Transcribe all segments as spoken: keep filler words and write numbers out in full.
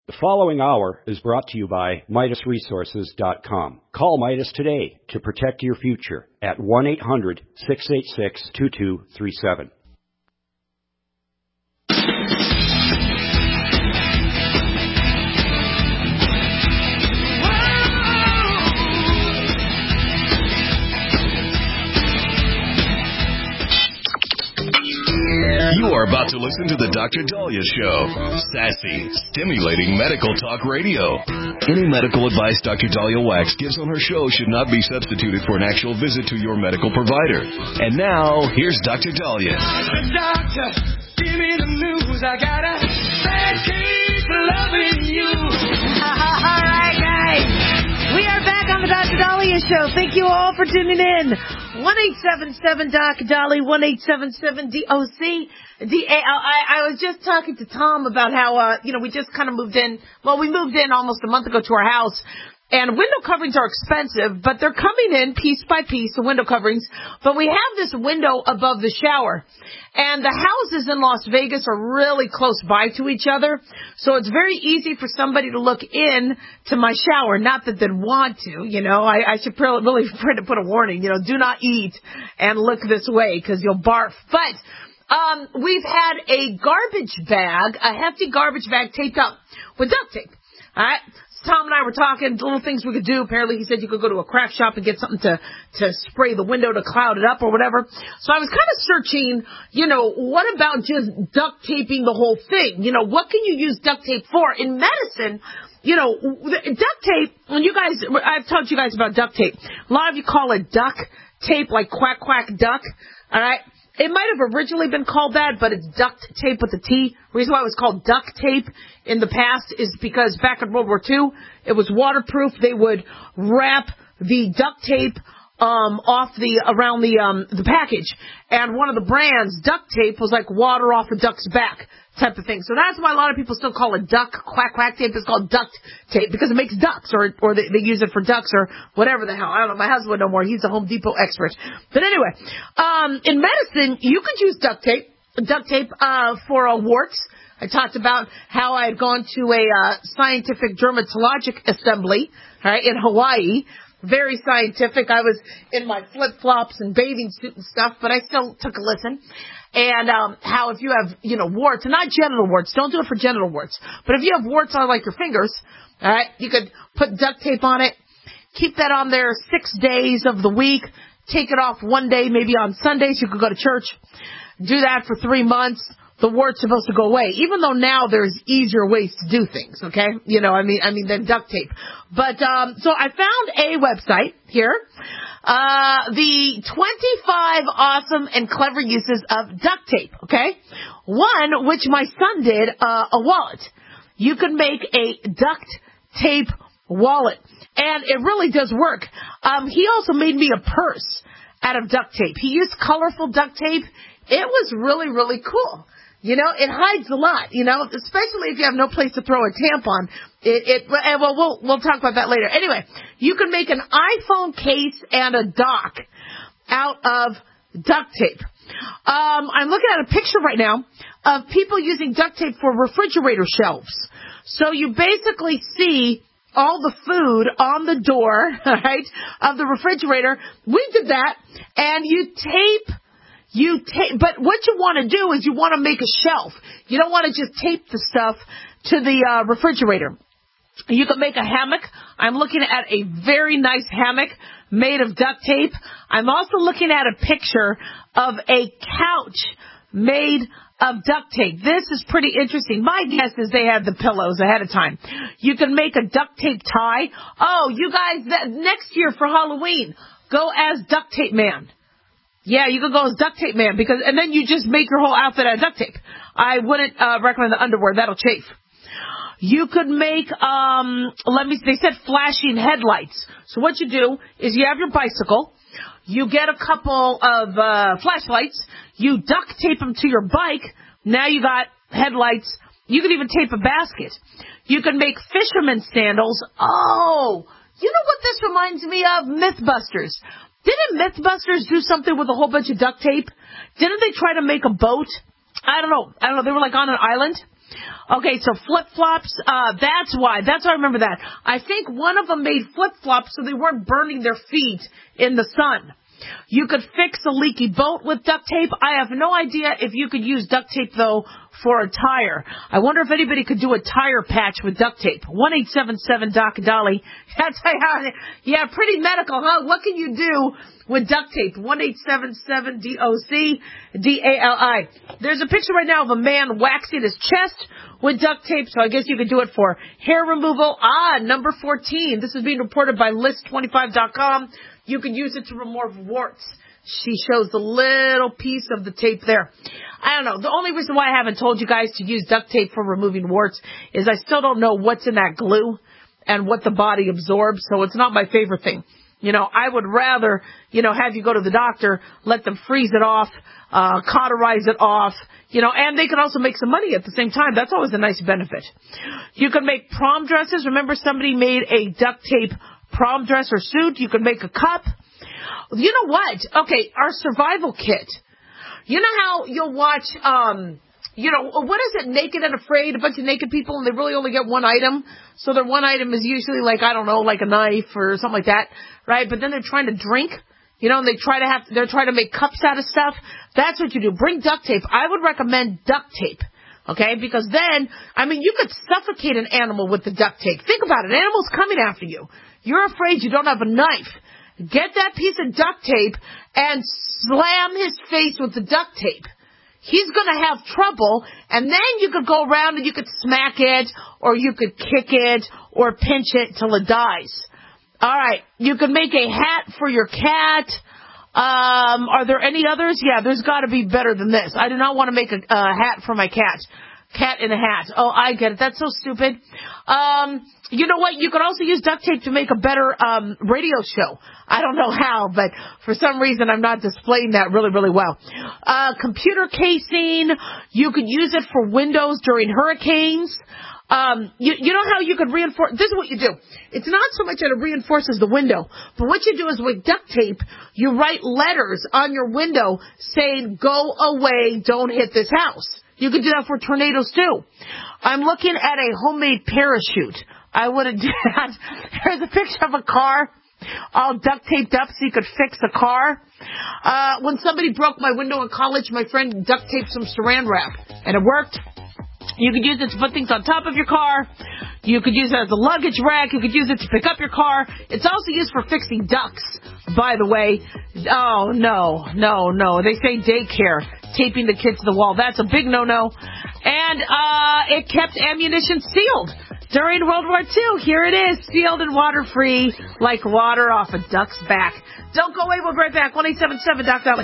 The following hour is brought to you by Midas Resources dot com. Call Midas today to protect your future at one eight hundred, six eight six, two two three seven. You are about to listen to the Doctor Daliah Show. Sassy, stimulating medical talk radio. Any medical advice Doctor Daliah Wax gives on her show should not be substituted for an actual visit to your medical provider. And now, here's Doctor Daliah. Doctor, give me the news. I got a bad case of loving you. All right, guys. We are back on the Doctor Daliah Show. Thank you all for tuning in. one eight seven seven Doc Dolly, one eight seven seven D O C D A L I. I was just talking to Tom about how, uh, you know, we just kind of moved in. Well, we moved in almost a month ago to our house. And window coverings are expensive, but they're coming in piece by piece, the window coverings. But we have this window above the shower. And the houses in Las Vegas are really close by to each other. So it's very easy for somebody to look in to my shower. Not that they'd want to, you know. I, I should really put a warning, you know, do not eat and look this way because you'll barf. But um, we've had a garbage bag, a hefty garbage bag taped up with duct tape. All right. Tom and I were talking, little things we could do. Apparently, he said you could go to a craft shop and get something to, to spray the window to cloud it up or whatever. So I was kind of searching, you know, what about just duct taping the whole thing? You know, what can you use duct tape for? In medicine, you know, duct tape, when you guys, I've talked to you guys about duct tape. A lot of you call it duck tape, like quack, quack, duck. All right. It might have originally been called that, but it's duct tape with a T. The reason why it was called duct tape in the past is because back in World War Two, it was waterproof. They would wrap the duct tape um off the around the um the package, and one of the brands, duct tape, was like water off a duck's back type of thing. So that's why a lot of people still call it duck quack quack tape. It's called duct tape because it makes ducks, or or they, they use it for ducks or whatever the hell. I don't know. My husband would know more. He's a Home Depot expert. But anyway, um, in medicine, you could use duct tape, duct tape uh, for uh, warts. I talked about how I had gone to a uh, scientific dermatologic assembly, right, in Hawaii. Very scientific. I was in my flip-flops and bathing suit and stuff, but I still took a listen. And um how if you have, you know, warts, and not genital warts, don't do it for genital warts, but if you have warts on, like, your fingers, all right, you could put duct tape on it, keep that on there six days of the week, take it off one day, maybe on Sundays, you could go to church, do that for three months. The wart's supposed to go away, even though now there's easier ways to do things, okay? You know, I mean, I mean, than duct tape. But, um, so I found a website here, uh, the twenty-five awesome and clever uses of duct tape, okay? One, which my son did, uh, a wallet. You could make a duct tape wallet, and it really does work. Um, he also made me a purse out of duct tape. He used colorful duct tape. It was really, really cool. You know, it hides a lot, you know, especially if you have no place to throw a tampon. It, it, and well, we'll, we'll talk about that later. Anyway, you can make an iPhone case and a dock out of duct tape. Um, I'm looking at a picture right now of people using duct tape for refrigerator shelves. So you basically see all the food on the door, right, of the refrigerator. We did that, and you tape You tape, but what you want to do is you want to make a shelf. You don't want to just tape the stuff to the uh, refrigerator. You can make a hammock. I'm looking at a very nice hammock made of duct tape. I'm also looking at a picture of a couch made of duct tape. This is pretty interesting. My guess is they had the pillows ahead of time. You can make a duct tape tie. Oh, you guys, that, next year for Halloween, go as Duct Tape Man. Yeah, you could go as Duct Tape Man, because, and then you just make your whole outfit out of duct tape. I wouldn't uh, recommend the underwear. That'll chafe. You could make, um, let me, they said flashing headlights. So what you do is you have your bicycle. You get a couple of uh, flashlights. You duct tape them to your bike. Now you got headlights. You could even tape a basket. You can make fisherman sandals. Oh, you know what this reminds me of? Mythbusters. Didn't Mythbusters do something with a whole bunch of duct tape? Didn't they try to make a boat? I don't know. I don't know. They were like on an island. Okay, so flip-flops, uh, that's why. That's why I remember that. I think one of them made flip-flops so they weren't burning their feet in the sun. You could fix a leaky boat with duct tape. I have no idea if you could use duct tape, though, for a tire. I wonder if anybody could do a tire patch with duct tape. one eight seven seven Doc Dolly. That's yeah, pretty medical, huh? What can you do with duct tape? one eight seven seven D O C D A L I. There's a picture right now of a man waxing his chest with duct tape, so I guess you could do it for hair removal. Ah, number fourteen. This is being reported by list twenty-five dot com. You can use it to remove warts. She shows the little piece of the tape there. I don't know. The only reason why I haven't told you guys to use duct tape for removing warts is I still don't know what's in that glue and what the body absorbs, so it's not my favorite thing. You know, I would rather, you know, have you go to the doctor, let them freeze it off, uh, cauterize it off, you know, and they can also make some money at the same time. That's always a nice benefit. You can make prom dresses. Remember somebody made a duct tape prom dress or suit? You can make a cup. You know what? Okay, our survival kit. You know how you'll watch, um, you know, what is it, Naked and Afraid, a bunch of naked people, and they really only get one item. So their one item is usually like, I don't know, like a knife or something like that, right? But then they're trying to drink, you know, and they try to have, they're trying to make cups out of stuff. That's what you do. Bring duct tape. I would recommend duct tape. Okay, because then, I mean, you could suffocate an animal with the duct tape. Think about it. An animal's coming after you. You're afraid you don't have a knife. Get that piece of duct tape and slam his face with the duct tape. He's going to have trouble, and then you could go around and you could smack it, or you could kick it, or pinch it till it dies. All right, you could make a hat for your cat. Um, are there any others? Yeah, there's got to be better than this. I do not want to make a, a hat for my cat. Cat in a hat. Oh, I get it. That's so stupid. Um, you know what? You could also use duct tape to make a better um, radio show. I don't know how, but for some reason I'm not displaying that really, really well. Uh, computer casing. You could use it for windows during hurricanes. Um, you, you know how you could reinforce, this is what you do. It's not so much that it reinforces the window, but what you do is with duct tape, you write letters on your window saying, go away, don't hit this house. You could do that for tornadoes too. I'm looking at a homemade parachute. I wouldn't do that. Here's a picture of a car all duct taped up so you could fix a car. Uh, when somebody broke my window in college, my friend duct taped some saran wrap, and it worked. You could use it to put things on top of your car. You could use it as a luggage rack. You could use it to pick up your car. It's also used for fixing ducts, by the way. Oh, no, no, no. They say daycare, taping the kids to the wall. That's a big no-no. And uh, it kept ammunition sealed during World War Two. Here it is, sealed and water-free, like water off a duck's back. Don't go away. We'll be right back. one eight seven seven Doc Dolly.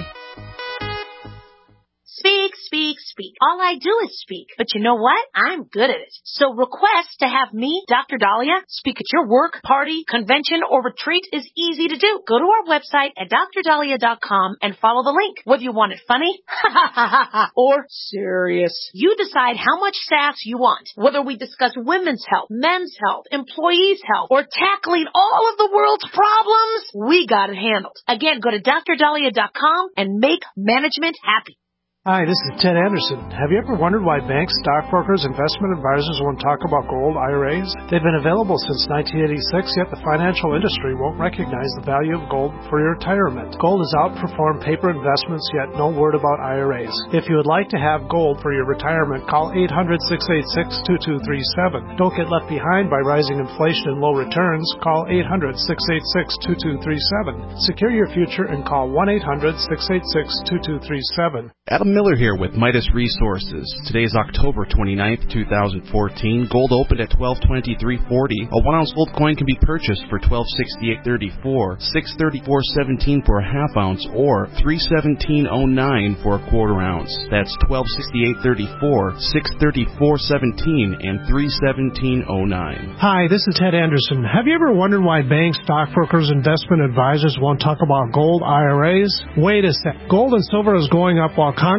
Speak, speak, speak. All I do is speak. But you know what? I'm good at it. So request to have me, Doctor Dahlia, speak at your work, party, convention, or retreat is easy to do. Go to our website at dr dahlia dot com and follow the link. Whether you want it funny or serious, you decide how much sass you want. Whether we discuss women's health, men's health, employees' health, or tackling all of the world's problems, we got it handled. Again, go to dr dahlia dot com and make management happy. Hi, this is Ted Anderson. Have you ever wondered why banks, stockbrokers, investment advisors won't talk about gold I R As? They've been available since nineteen eighty-six, yet the financial industry won't recognize the value of gold for your retirement. Gold has outperformed paper investments, yet no word about I R As. If you would like to have gold for your retirement, call eight hundred, six eight six, two two three seven. Don't get left behind by rising inflation and low returns. Call eight hundred, six eight six, two two three seven. Secure your future and call one eight hundred, six eight six, two two three seven. Adam Miller here with Midas Resources. Today is October twenty-ninth, two thousand fourteen. Gold opened at twelve twenty-three forty. A one ounce gold coin can be purchased for twelve sixty-eight thirty-four, six thirty-four seventeen for a half ounce, or three seventeen oh nine for a quarter ounce. That's twelve sixty-eight thirty-four, six thirty-four seventeen, and three seventeen oh nine. Hi, this is Ted Anderson. Have you ever wondered why banks, stockbrokers, investment advisors won't talk about gold I R As? Wait a sec. Gold and silver is going up while Congress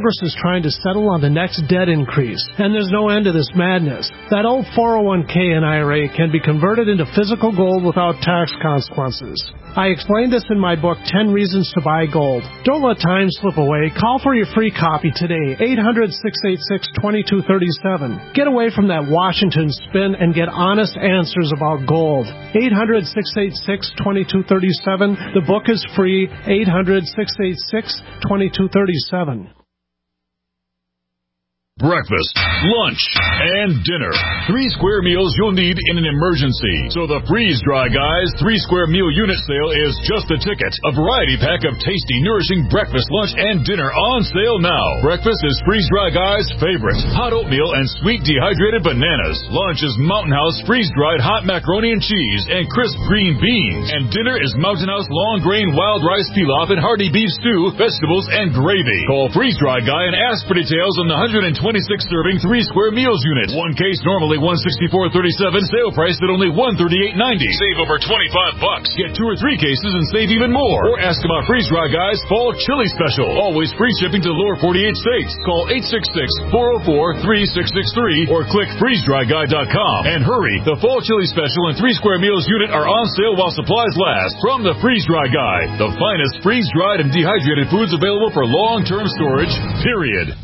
Congress is trying to settle on the next debt increase, and there's no end to this madness. That old four oh one k and I R A can be converted into physical gold without tax consequences. I explained this in my book, ten Reasons to Buy Gold. Don't let time slip away. Call for your free copy today, eight hundred, six eight six, two two three seven. Get away from that Washington spin and get honest answers about gold. eight hundred, six eight six, two two three seven. The book is free, eight hundred, six eight six, two two three seven. Breakfast, lunch, and dinner. Three square meals you'll need in an emergency. So the Freeze Dry Guys three square meal unit sale is just the ticket. A variety pack of tasty, nourishing breakfast, lunch, and dinner on sale now. Breakfast is Freeze Dry Guys' favorite. Hot oatmeal and sweet dehydrated bananas. Lunch is Mountain House freeze-dried hot macaroni and cheese and crisp green beans. And dinner is Mountain House long grain wild rice pilaf and hearty beef stew, vegetables, and gravy. Call Freeze Dry Guy and ask for details on the one hundred twenty-six serving three square meals unit. One case normally one sixty-four thirty-seven, sale price at only one thirty-eight ninety. Save over twenty-five bucks. Get two or three cases and save even more. Or ask about Freeze Dry Guys Fall Chili Special. Always free shipping to the lower forty-eight states. Call eight six six, four oh four, three six six three or click freeze dry guy dot com. And hurry, the Fall Chili Special and three square meals unit are on sale while supplies last. From the Freeze Dry Guy, the finest freeze-dried and dehydrated foods available for long-term storage, period.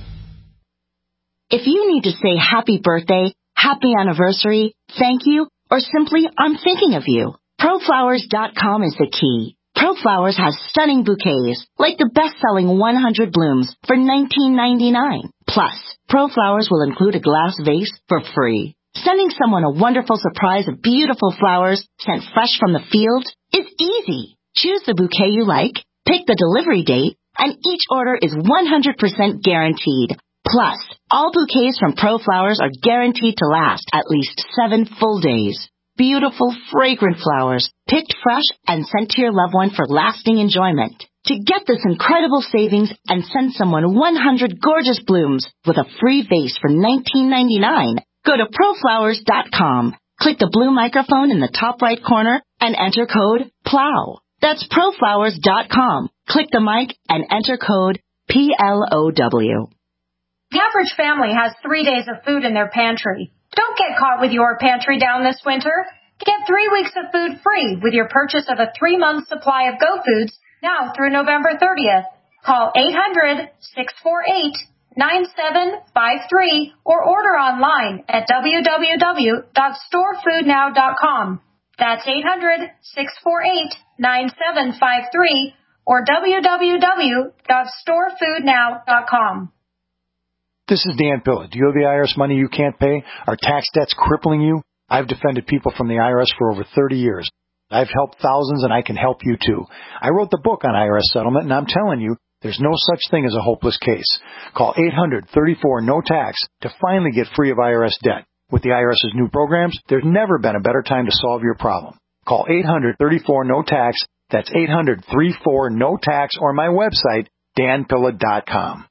If you need to say happy birthday, happy anniversary, thank you, or simply I'm thinking of you, pro flowers dot com is the key. ProFlowers has stunning bouquets, like the best-selling one hundred blooms for nineteen ninety-nine. Plus, ProFlowers will include a glass vase for free. Sending someone a wonderful surprise of beautiful flowers sent fresh from the field is easy. Choose the bouquet you like, pick the delivery date, and each order is one hundred percent guaranteed. Plus, all bouquets from ProFlowers are guaranteed to last at least seven full days. Beautiful, fragrant flowers, picked fresh and sent to your loved one for lasting enjoyment. To get this incredible savings and send someone one hundred gorgeous blooms with a free vase for nineteen ninety-nine, go to pro flowers dot com. Click the blue microphone in the top right corner and enter code P L O W. That's pro flowers dot com. Click the mic and enter code P L O W. The average family has three days of food in their pantry. Don't get caught with your pantry down this winter. Get three weeks of food free with your purchase of a three-month supply of Go Foods now through November thirtieth. Call eight hundred, six four eight, nine seven five three or order online at w w w dot store food now dot com. That's eight hundred, six four eight, nine seven five three or w w w dot store food now dot com. This is Dan Pilla. Do you owe the I R S money you can't pay? Are tax debts crippling you? I've defended people from the I R S for over thirty years. I've helped thousands, and I can help you too. I wrote the book on I R S settlement, and I'm telling you, there's no such thing as a hopeless case. Call eight hundred, thirty-four, no tax to finally get free of I R S debt. With the IRS's new programs, there's never been a better time to solve your problem. Call eight hundred, thirty-four, no tax. That's eight hundred, thirty-four, no tax, or my website, dan pilla dot com.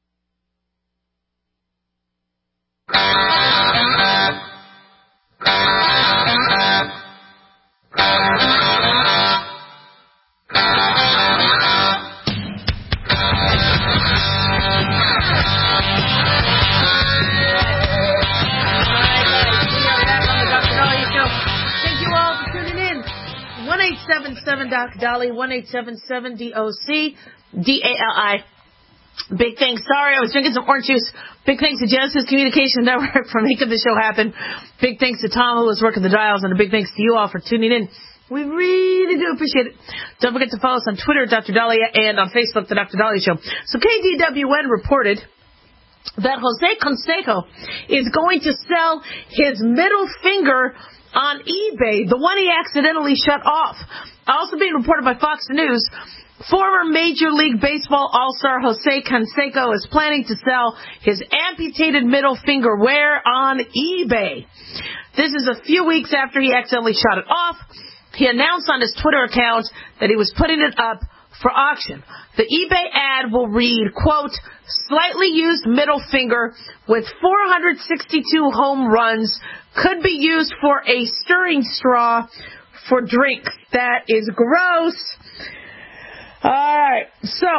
one eight seven seven Doc Dolly, one eight seven seven D O C D A L I. Big thanks. Sorry, I was drinking some orange juice. Big thanks to Genesis Communication Network for making the show happen. Big thanks to Tom, who was working the dials, and a big thanks to you all for tuning in. We really do appreciate it. Don't forget to follow us on Twitter, Doctor Dahlia, and on Facebook, The Doctor Dahlia Show. So K D W N reported that Jose Canseco is going to sell his middle finger on eBay, the one he accidentally shut off. Also being reported by Fox News, former Major League Baseball All-Star Jose Canseco is planning to sell his amputated middle finger where on eBay. This is a few weeks after he accidentally shot it off. He announced on his Twitter account that he was putting it up for auction. The eBay ad will read, quote, slightly used middle finger with four hundred sixty-two home runs, could be used for a stirring straw for drinks. That is gross. All right. So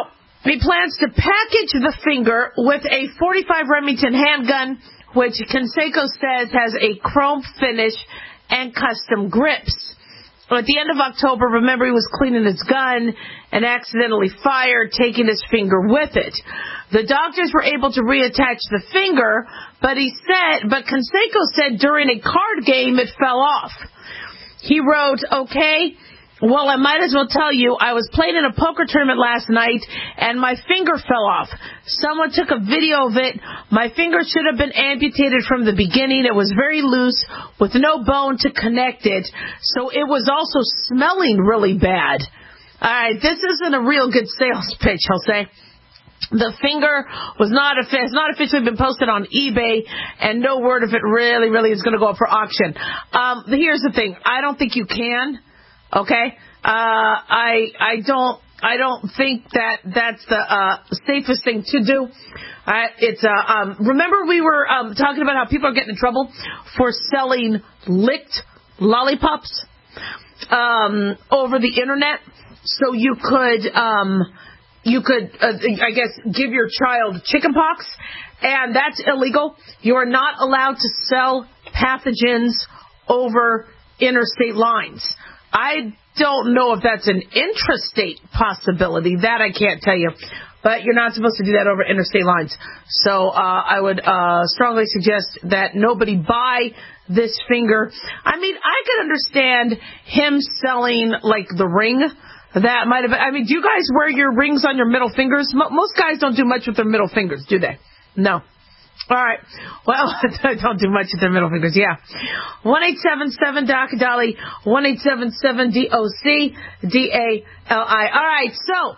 He plans to package the finger with a forty-five Remington handgun, which Canseco says has a chrome finish and custom grips. At the end of October, remember, he was cleaning his gun and accidentally fired, taking his finger with it. The doctors were able to reattach the finger, but he said, but Canseco said during a card game it fell off. He wrote, okay, well, I might as well tell you, I was playing in a poker tournament last night, and my finger fell off. Someone took a video of it. My finger should have been amputated from the beginning. It was very loose, with no bone to connect it, so it was also smelling really bad. All right, this isn't a real good sales pitch, I'll say. The finger was not has not officially been posted on eBay, and no word if it really, really is going to go up for auction. Um, here's the thing. I don't think you can. Okay, uh, I I don't I don't think that that's the uh, safest thing to do. Uh, it's uh, um, remember we were um, talking about how people are getting in trouble for selling licked lollipops um, over the internet, so you could um, you could uh, I guess give your child chickenpox, and that's illegal. You are not allowed to sell pathogens over interstate lines. I don't know if that's an intrastate possibility. That I can't tell you. But you're not supposed to do that over interstate lines. So uh, I would uh, strongly suggest that nobody buy this finger. I mean, I could understand him selling, like, the ring. That might have been. I mean, do you guys wear your rings on your middle fingers? Mo- most guys don't do much with their middle fingers, do they? No. All right. Well, don't do much with their middle fingers. Yeah. one eight seven seven D O C Dolly. one eight seven seven D O C D A L I. All right.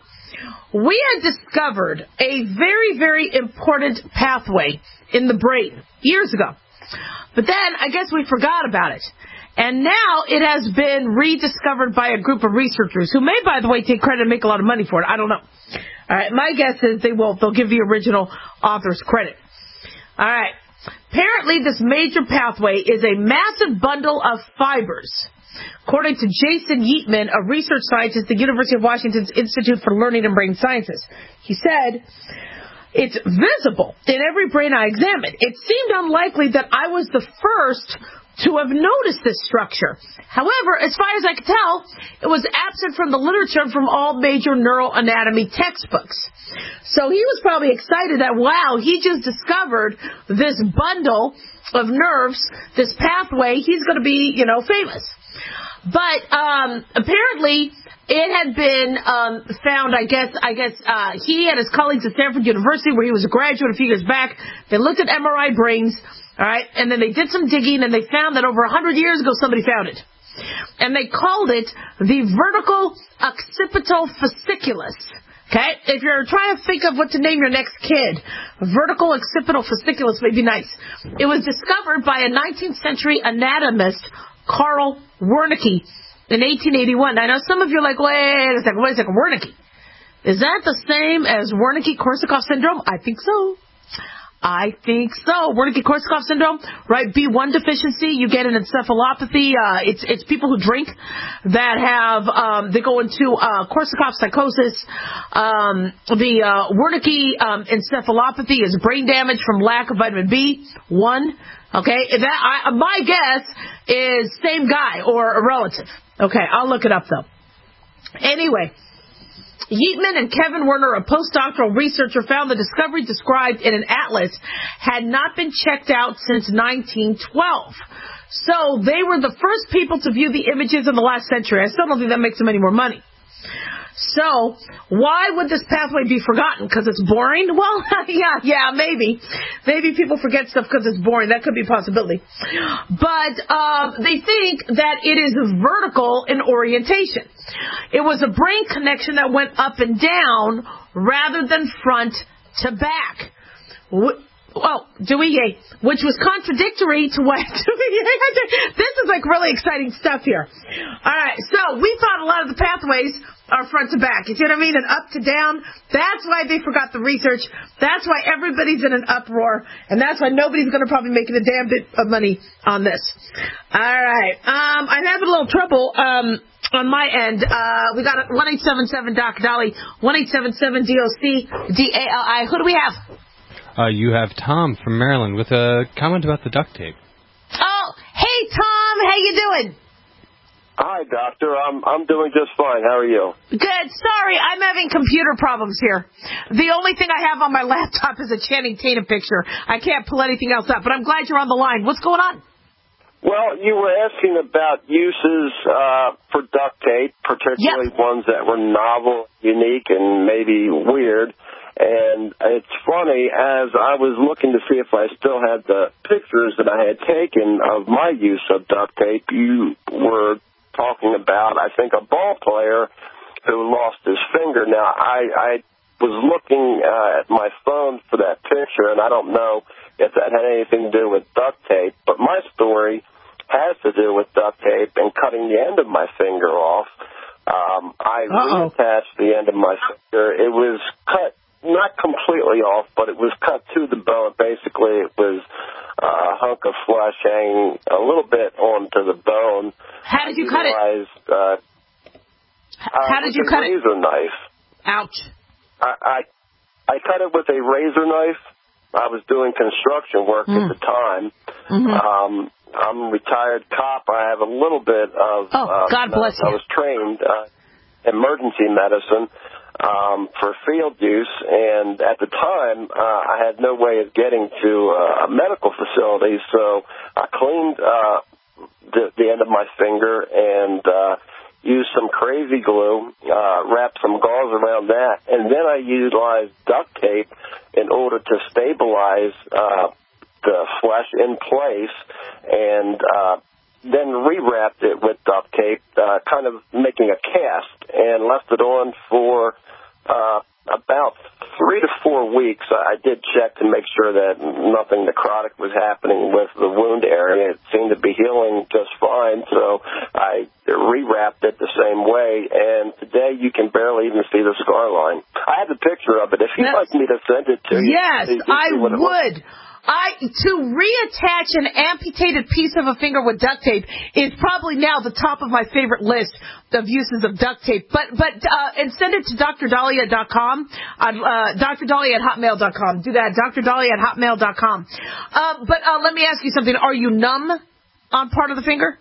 So we had discovered a very, very important pathway in the brain years ago. But then I guess we forgot about it. And now it has been rediscovered by a group of researchers who may, by the way, take credit and make a lot of money for it. I don't know. All right. My guess is they will. They'll give the original authors credit. All right. Apparently, this major pathway is a massive bundle of fibers. According to Jason Yeatman, a research scientist at the University of Washington's Institute for Learning and Brain Sciences, he said, it's visible in every brain I examined. It seemed unlikely that I was the first to have noticed this structure. However, as far as I could tell, it was absent from the literature and from all major neural anatomy textbooks. So he was probably excited that, wow, he just discovered this bundle of nerves, this pathway. He's going to be, you know, famous. But um, apparently it had been um, found, I guess, I guess uh, he and his colleagues at Stanford University, where he was a graduate a few years back, they looked at M R I brains. All right, and then they did some digging, and they found that over one hundred years ago, somebody found it. And they called it the vertical occipital fasciculus. Okay? If you're trying to think of what to name your next kid, vertical occipital fasciculus may be nice. It was discovered by a nineteenth century anatomist, Carl Wernicke, in eighteen eighty-one. I know some of you are like, wait a second, wait a second, Wernicke. Is that the same as Wernicke-Korsakoff syndrome? I think so. I think so. Wernicke-Korsakoff syndrome, right? B one deficiency, you get an encephalopathy. Uh, it's it's people who drink that have, um, they go into uh, Korsakoff psychosis. Um, the uh, Wernicke um, encephalopathy is brain damage from lack of vitamin B one. Okay, that I, my guess is same guy or a relative. Okay, I'll look it up though. Anyway. Yeatman and Kevin Werner, a postdoctoral researcher, found the discovery described in an atlas had not been checked out since nineteen twelve. So they were the first people to view the images in the last century. I still don't think that makes them any more money. So why would this pathway be forgotten? Because it's boring? Well, yeah, yeah, maybe. Maybe people forget stuff because it's boring. That could be a possibility. But um, they think that it is vertical in orientation. It was a brain connection that went up and down rather than front to back. Oh, Dewey, which was contradictory to what this is like really exciting stuff here. All right, so we thought a lot of the pathways are front to back. You see what I mean? And up to down. That's why they forgot the research. That's why everybody's in an uproar, and that's why nobody's going to probably make a damn bit of money on this. All right, um, I'm having a little trouble. Um, on my end. Uh, we got one eight seven seven Doc Dolly, one eight seven seven D O C D A L I. Who do we have? Uh, you have Tom from Maryland with a comment about the duct tape. Oh, hey, Tom. How you doing? Hi, doctor. I'm I'm doing just fine. How are you? Good. Sorry, I'm having computer problems here. The only thing I have on my laptop is a Channing Tatum picture. I can't pull anything else up, but I'm glad you're on the line. What's going on? Well, you were asking about uses uh, for duct tape, particularly yep. ones that were novel, unique, and maybe weird. And it's funny, as I was looking to see if I still had the pictures that I had taken of my use of duct tape, you were talking about, I think, a ball player who lost his finger. Now, I, I was looking uh, at my phone for that picture, and I don't know if that had anything to do with duct tape, but my story has to do with duct tape and cutting the end of my finger off. Um, I Uh-oh. reattached the end of my finger. It was cut not completely off, but it was cut to the bone. Basically, it was a hunk of flesh hanging a little bit onto the bone. How did you cut it? Uh, How uh, did you cut it? With a razor knife. Ouch. I, I I cut it with a razor knife. I was doing construction work mm. at the time. Mm-hmm. Um, I'm a retired cop. I have a little bit of... Oh, uh, God bless I you. was trained uh, emergency medicine um, for field use, and at the time, uh, I had no way of getting to uh, a medical facility, so I cleaned uh, the, the end of my finger and uh, used some crazy glue, uh, wrapped some gauze around that, and then I utilized duct tape in order to stabilize uh, the flesh in place, and uh, then rewrapped it with duct tape, uh, kind of making a cast, and left it on for uh, about three to four weeks. I did check to make sure that nothing necrotic was happening with the wound area. It seemed to be healing just fine, so I rewrapped it the same way, and today you can barely even see the scar line. I have a picture of it. If you'd like me to send it to you. Yes, you I would. I to reattach an amputated piece of a finger with duct tape is probably now the top of my favorite list of uses of duct tape. But but uh, and send it to Dr Dahlia dot com, uh, Dr Dahlia at hotmail dot com. Do that, Dr Dahlia at hotmail dot com. Uh, but uh, let me ask you something. Are you numb on part of the finger?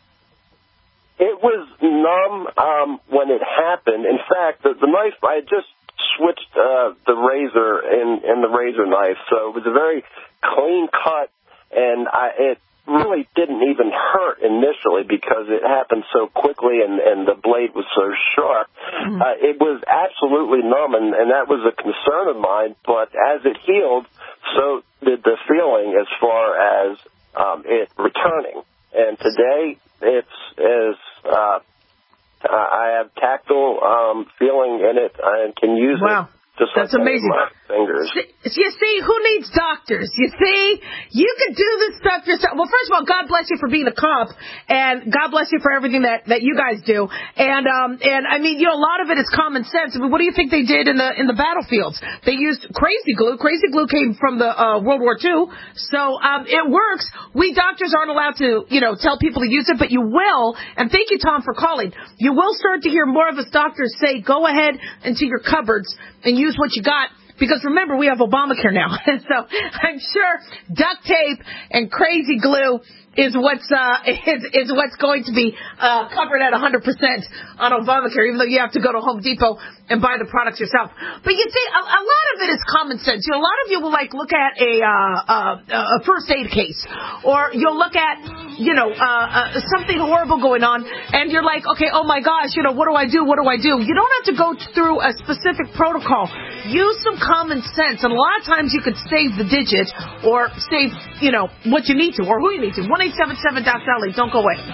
It was numb um, when it happened. In fact, the, the knife, I had just switched uh, the razor in, in the razor knife, so it was a very clean cut, and I, it really didn't even hurt initially because it happened so quickly and, and the blade was so sharp. Mm-hmm. Uh, it was absolutely numb, and, and that was a concern of mine, but as it healed, so did the feeling as far as um, it returning. And today, it's as uh, I have tactile um, feeling in it and can use wow. it. Just That's like amazing. My fingers. You see, who needs doctors? You see, you could do this stuff yourself. Well, first of all, God bless you for being a cop, and God bless you for everything that, that you guys do. And um, and I mean, you know, a lot of it is common sense. I mean, what do you think they did in the in the battlefields? They used crazy glue. Crazy glue came from the uh, World War Two, so um, it works. We doctors aren't allowed to, you know, tell people to use it, but you will. And thank you, Tom, for calling. You will start to hear more of us doctors say, "Go ahead into your cupboards and use what you got," because remember, we have Obamacare now. So I'm sure duct tape and crazy glue is what's uh, is, is what's going to be uh, covered at one hundred percent on Obamacare, even though you have to go to Home Depot and buy the products yourself. But you see, a, a lot of it is common sense. You know, a lot of you will like look at a uh, uh, a first aid case, or you'll look at, you know, uh, uh, something horrible going on, and you're like, okay, oh my gosh, you know, what do I do? What do I do? You don't have to go through a specific protocol. Use some common sense, and a lot of times you could save the digit or save, you know, what you need to or who you need to. one eight seven seven Doc Dolly. Don't go away.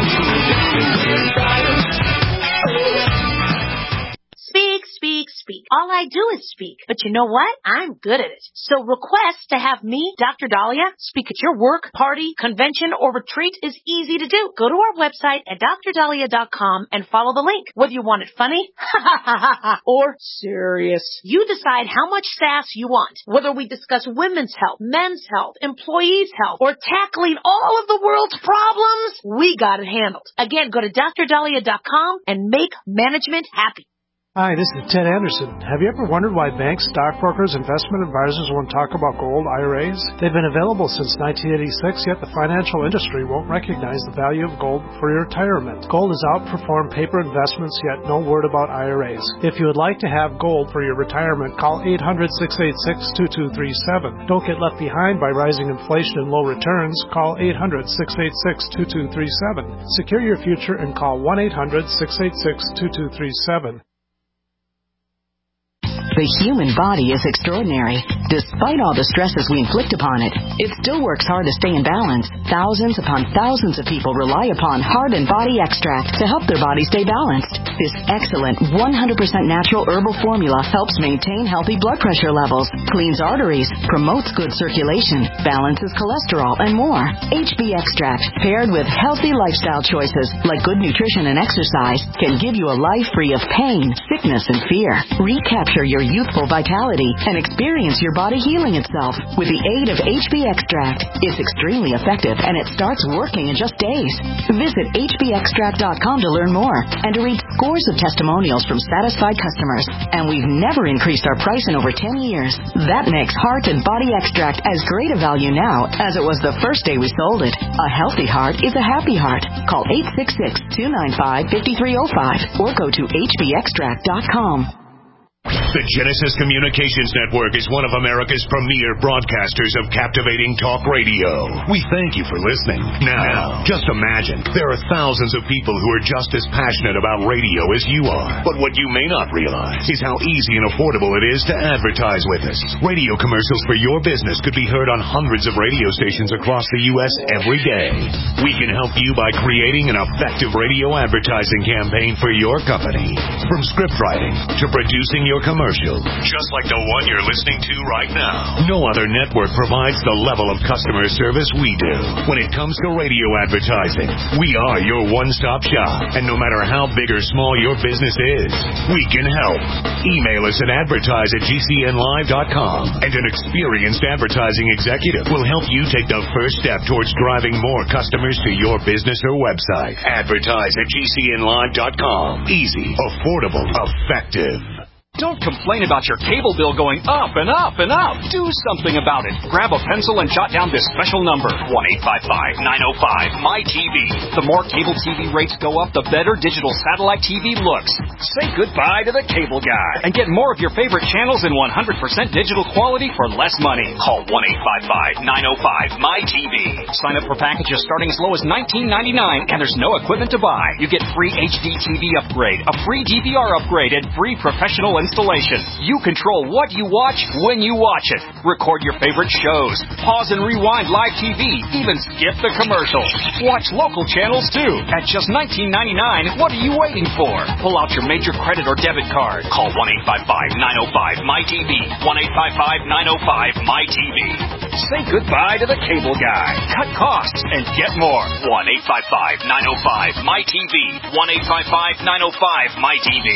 Speak, speak, speak. All I do is speak. But you know what? I'm good at it. So request to have me, Doctor Dahlia, speak at your work, party, convention, or retreat is easy to do. Go to our website at d r dahlia dot com and follow the link. Whether you want it funny or serious, you decide how much sass you want. Whether we discuss women's health, men's health, employees' health, or tackling all of the world's problems, we got it handled. Again, go to d r dahlia dot com and make management happy. Hi, this is Ted Anderson. Have you ever wondered why banks, stockbrokers, investment advisors won't talk about gold I R As? They've been available since nineteen eighty-six, yet the financial industry won't recognize the value of gold for your retirement. Gold has outperformed paper investments, yet no word about I R As. If you would like to have gold for your retirement, call eight hundred, six eight six, two two three seven. Don't get left behind by rising inflation and low returns. Call eight hundred, six eight six, two two three seven. Secure your future and call one eight hundred, six eight six, two two three seven. The human body is extraordinary. Despite all the stresses we inflict upon it, it still works hard to stay in balance. Thousands upon thousands of people rely upon Heart and Body Extract to help their body stay balanced. This excellent one hundred percent natural herbal formula helps maintain healthy blood pressure levels, cleans arteries, promotes good circulation, balances cholesterol, and more. H B Extract, paired with healthy lifestyle choices like good nutrition and exercise, can give you a life free of pain, sickness, and fear. Recapture your youthful vitality and experience your body healing itself with the aid of H B Extract. It's extremely effective and it starts working in just days. Visit H B extract dot com to learn more and to read scores of testimonials from satisfied customers. And we've never increased our price in over ten years. That makes Heart and Body Extract as great a value now as it was the first day we sold it. A healthy heart is a happy heart. Call eight six six, two nine five, five three zero five or go to H B extract dot com. The Genesis Communications Network is one of America's premier broadcasters of captivating talk radio. We thank you for listening. Now, just imagine, there are thousands of people who are just as passionate about radio as you are. But what you may not realize is how easy and affordable it is to advertise with us. Radio commercials for your business could be heard on hundreds of radio stations across the U S every day. We can help you by creating an effective radio advertising campaign for your company. From script writing to producing your commercial, just like the one you're listening to right now. No other network provides the level of customer service we do. When it comes to radio advertising, we are your one-stop shop. And no matter how big or small your business is, we can help. Email us at advertise at G C N live dot com, and an experienced advertising executive will help you take the first step towards driving more customers to your business or website. Advertise at G C N live dot com. Easy, affordable, effective. Don't complain about your cable bill going up and up and up. Do something about it. Grab a pencil and jot down this special number, one eight five five, nine oh five, M Y T V. The more cable T V rates go up, the better digital satellite T V looks. Say goodbye to the cable guy and get more of your favorite channels in one hundred percent digital quality for less money. Call one eight five five, nine oh five, M Y T V. Sign up for packages starting as low as nineteen ninety-nine, and there's no equipment to buy. You get free H D T V upgrade, a free D V R upgrade, and free professional installation. You control what you watch when you watch it. Record your favorite shows. Pause and rewind live T V. Even skip the commercials. Watch local channels too. At just nineteen ninety-nine, what are you waiting for? Pull out your major credit or debit card. Call one eight five five, nine oh five, M Y T V. one eight five five, nine oh five, M Y T V. Say goodbye to the cable guy. Cut costs and get more. one eight five five, nine oh five, M Y T V. one eight five five, nine oh five, M Y T V.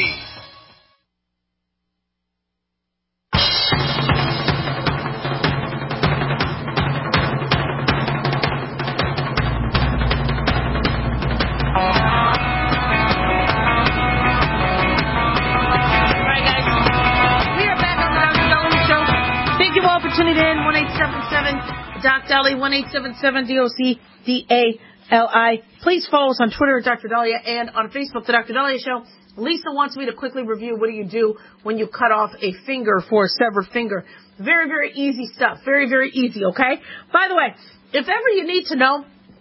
Tuning in, one eight seven seven Doc Dali, one eight seven seven D O C D A L I. Please follow us on Twitter at Doctor Dahlia and on Facebook, The Doctor Dahlia Show. Lisa wants me to quickly review what do you do when you cut off a finger for a severed finger. Very, very easy stuff. Very, very easy, okay? By the way, if ever you need to know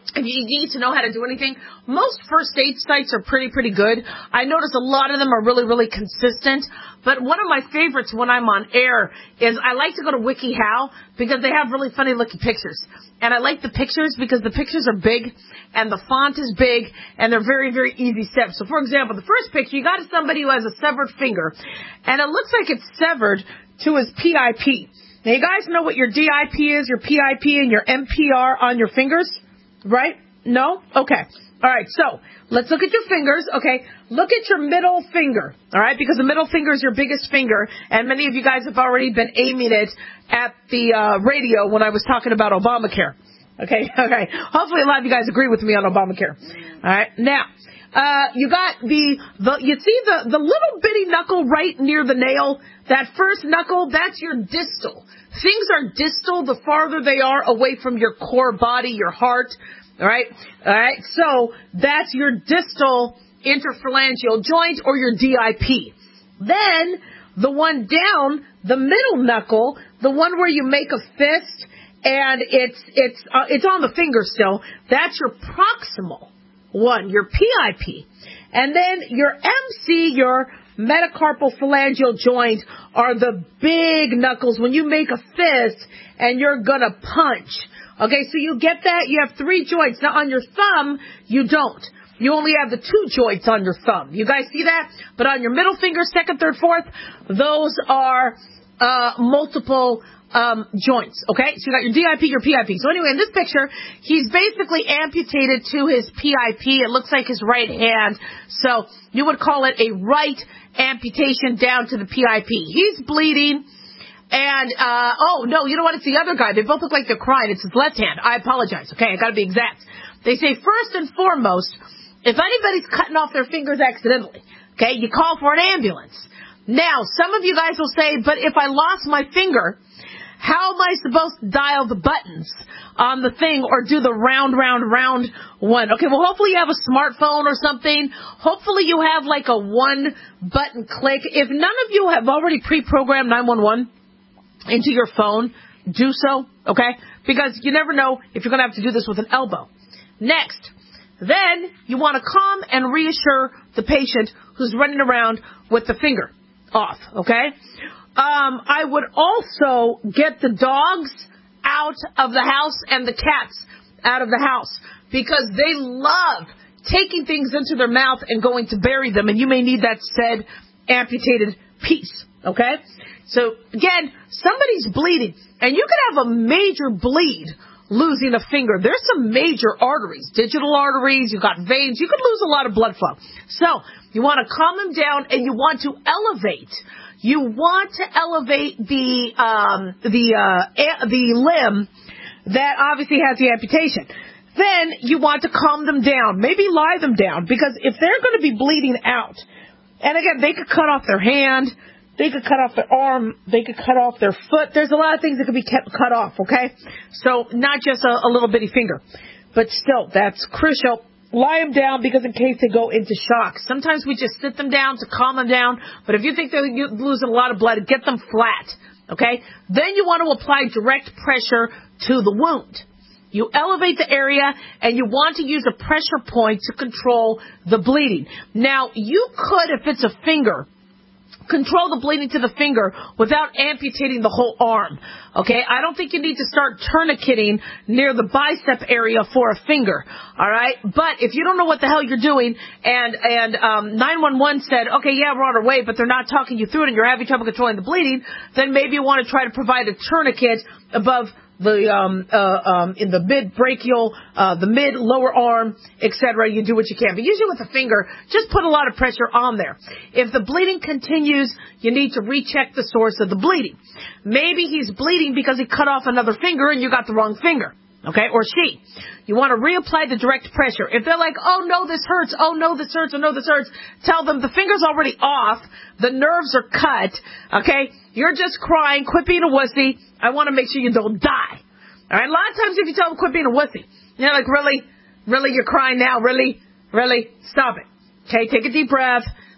if you need to know how to do anything, most first aid sites are pretty, pretty good. I notice a lot of them are really, really consistent. But one of my favorites when I'm on air is I like to go to WikiHow because they have really funny looking pictures. And I like the pictures because the pictures are big and the font is big and they're very, very easy steps. So, for example, the first picture, you got somebody who has a severed finger and it looks like it's severed to his P I P. Now, you guys know what your D I P is, your P I P, and your M P R on your fingers? Right? No? Okay. All right. So let's look at your fingers. Okay. Look at your middle finger. All right. Because the middle finger is your biggest finger. And many of you guys have already been aiming it at the uh, radio when I was talking about Obamacare. Okay. Okay. Hopefully a lot of you guys agree with me on Obamacare. All right. Now, uh, you got the, the, you see the, the little bitty knuckle right near the nail? That first knuckle, that's your distal. Things are distal the farther they are away from your core body, your heart. All right. All right. So that's your distal interphalangeal joint or your D I P. Then the one down, the middle knuckle, the one where you make a fist and it's, it's, uh, it's on the finger still. That's your proximal one, your P I P. And then your M C, your metacarpal phalangeal joint, are the big knuckles when you make a fist and you're going to punch. Okay, so you get that? You have three joints. Now, on your thumb, you don't. You only have the two joints on your thumb. You guys see that? But on your middle finger, second, third, fourth, those are uh multiple um joints. Okay, so you got your D I P, your P I P. So anyway, in this picture, he's basically amputated to his P I P. It looks like his right hand. So you would call it a right amputation down to the P I P. He's bleeding. And, uh, oh, no, you know what? It's the other guy. They both look like they're crying. It's his left hand. I apologize. Okay, I gotta be exact. They say first and foremost, if anybody's cutting off their fingers accidentally, okay, you call for an ambulance. Now, some of you guys will say, but if I lost my finger, how am I supposed to dial the buttons on the thing or do the round, round, round one? Okay, well, hopefully you have a smartphone or something. Hopefully you have like a one button click. If none of you have already pre-programmed nine one one into your phone, do so, okay? Because you never know if you're going to have to do this with an elbow. Next, then you want to calm and reassure the patient who's running around with the finger off, okay? Um, I would also get the dogs out of the house and the cats out of the house because they love taking things into their mouth and going to bury them, and you may need that said amputated piece, okay? So, again, somebody's bleeding, and you could have a major bleed losing a finger. There's some major arteries, digital arteries, you've got veins, you could lose a lot of blood flow. So, you want to calm them down, and you want to elevate. You want to elevate the, um, the, uh, the limb that obviously has the amputation. Then, you want to calm them down, maybe lie them down, because if they're going to be bleeding out, and again, they could cut off their hand, they could cut off their arm. They could cut off their foot. There's a lot of things that could be kept cut off, okay? So not just a, a little bitty finger. But still, that's crucial. Lie them down because in case they go into shock. Sometimes we just sit them down to calm them down. But if you think they're losing a lot of blood, get them flat, okay? Then you want to apply direct pressure to the wound. You elevate the area, and you want to use a pressure point to control the bleeding. Now, you could, if it's a finger, control the bleeding to the finger without amputating the whole arm, okay? I don't think you need to start tourniqueting near the bicep area for a finger, all right? But if you don't know what the hell you're doing and and um, nine one one said, okay, yeah, we're on our way, but they're not talking you through it and you're having trouble controlling the bleeding, then maybe you want to try to provide a tourniquet above the um uh um in the mid brachial, uh the mid lower arm, et cetera. You do what you can, but usually with a finger, just put a lot of pressure on there. If the bleeding continues, you need to recheck the source of the bleeding. Maybe he's bleeding because he cut off another finger and you got the wrong finger, okay, or she. You want to reapply the direct pressure. If they're like, oh no, this hurts, oh no, this hurts, oh no, this hurts, tell them the finger's already off, the nerves are cut, okay? You're just crying, quit being a wussy. I want to make sure you don't die. All right, a lot of times if you tell them quit being a wussy, you're like, really? Really, you're crying now? Really? Really? Stop it. Okay, take a deep breath.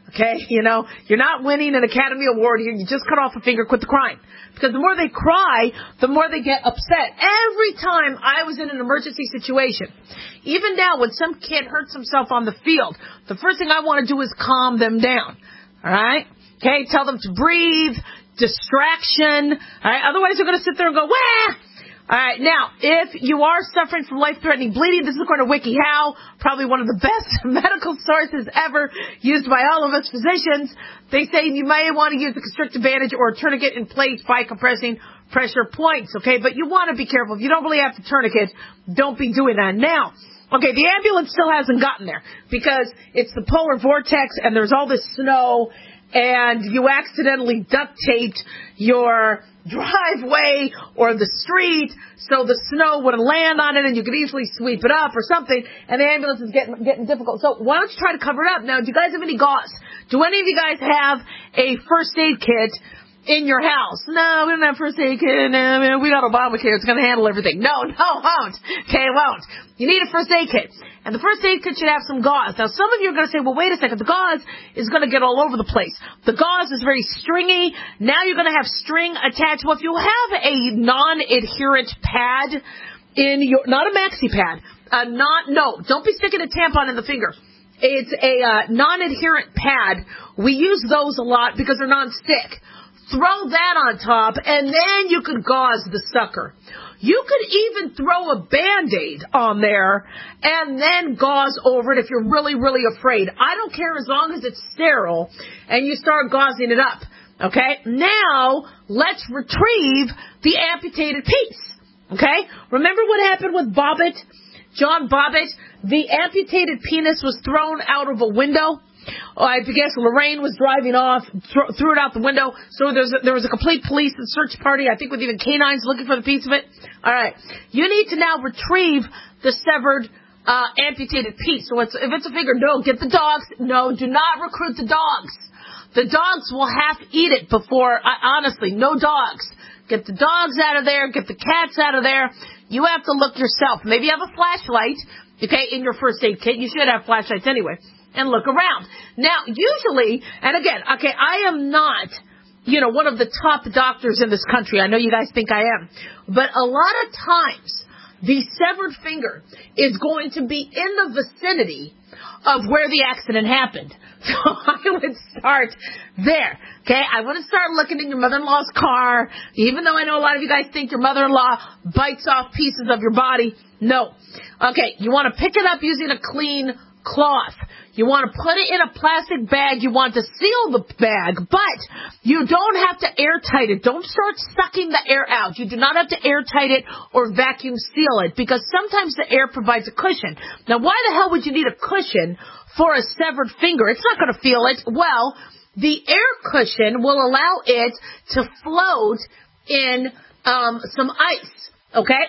Okay, you know, you're not winning an Academy Award here. You just cut off a finger, quit the crying. Because the more they cry, the more they get upset. Every time I was in an emergency situation, even now when some kid hurts himself on the field, the first thing I want to do is calm them down. All right? Okay, tell them to breathe, distraction. All right, otherwise you're going to sit there and go, wah! All right, now, if you are suffering from life-threatening bleeding, this is according to WikiHow, probably one of the best medical sources ever used by all of us physicians. They say you may want to use a constrictive bandage or a tourniquet in place by compressing pressure points, okay? But you want to be careful. If you don't really have to tourniquet, don't be doing that. Now, okay, the ambulance still hasn't gotten there because it's the polar vortex and there's all this snow and you accidentally duct taped your driveway or the street so the snow wouldn't land on it and you could easily sweep it up or something, and the ambulance is getting getting difficult. So why don't you try to cover it up? Now, do you guys have any gauze? Do any of you guys have a first aid kit in your house? No, we don't have first aid kit. No, we got Obamacare. It's going to handle everything. No, no, it won't. Okay, it won't. You need a first aid kit. And the first aid kit should have some gauze. Now, some of you are going to say, well, wait a second. The gauze is going to get all over the place. The gauze is very stringy. Now you're going to have string attached. Well, if you have a non-adherent pad in your, not a maxi pad, a not, no, don't be sticking a tampon in the finger. It's a uh, non-adherent pad. We use those a lot because they're non-stick. Throw that on top, and then you could gauze the sucker. You could even throw a Band-Aid on there and then gauze over it if you're really, really afraid. I don't care as long as it's sterile and you start gauzing it up. Okay? Now, let's retrieve the amputated piece. Okay? Remember what happened with Bobbitt? John Bobbitt? The amputated penis was thrown out of a window. Oh, I guess Lorraine was driving off, th- threw it out the window. So there's a, there was a complete police and search party, I think with even canines looking for the piece of it. All right. You need to now retrieve the severed, uh, amputated piece. So it's, if it's a finger, no, get the dogs. No, do not recruit the dogs. The dogs will half eat it before, uh, honestly, no dogs. Get the dogs out of there. Get the cats out of there. You have to look yourself. Maybe you have a flashlight, okay, in your first aid kit. You should have flashlights anyway. And look around. Now, usually, and again, okay, I am not, you know, one of the top doctors in this country. I know you guys think I am. But a lot of times, the severed finger is going to be in the vicinity of where the accident happened. So I would start there. Okay, I wouldn't start looking in your mother-in-law's car, even though I know a lot of you guys think your mother-in-law bites off pieces of your body. No. Okay, you want to pick it up using a clean cloth. You want to put it in a plastic bag. You want to seal the bag, but you don't have to airtight it. Don't start sucking the air out. You do not have to airtight it or vacuum seal it because sometimes the air provides a cushion. Now, why the hell would you need a cushion for a severed finger? It's not going to feel it. Well, the air cushion will allow it to float in um, some ice, okay?